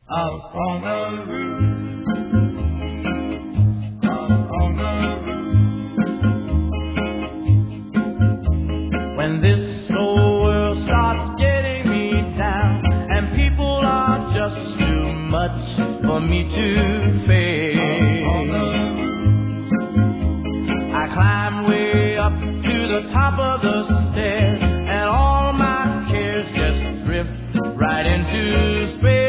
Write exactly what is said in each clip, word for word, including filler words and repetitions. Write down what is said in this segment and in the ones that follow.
Up on the roof, up on the roof. When this whole world starts getting me down, and people are just too much for me to face, up on the roof. I climb way up to the top of the stairs, and all my cares just drift right into space.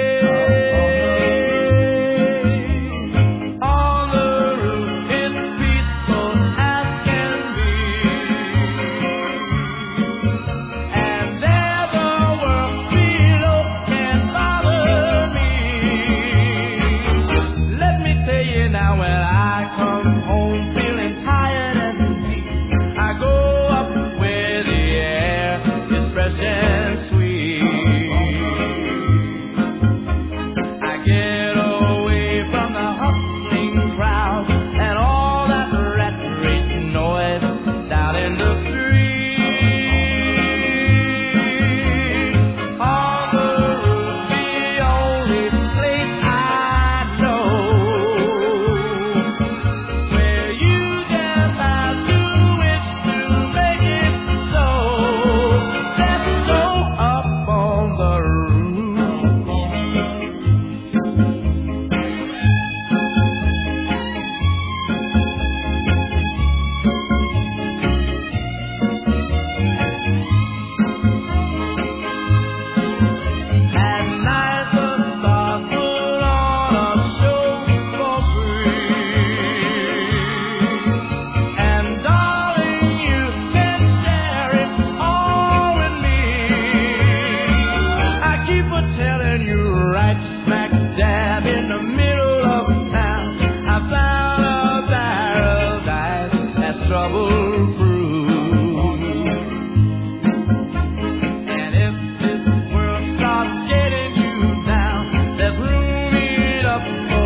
Up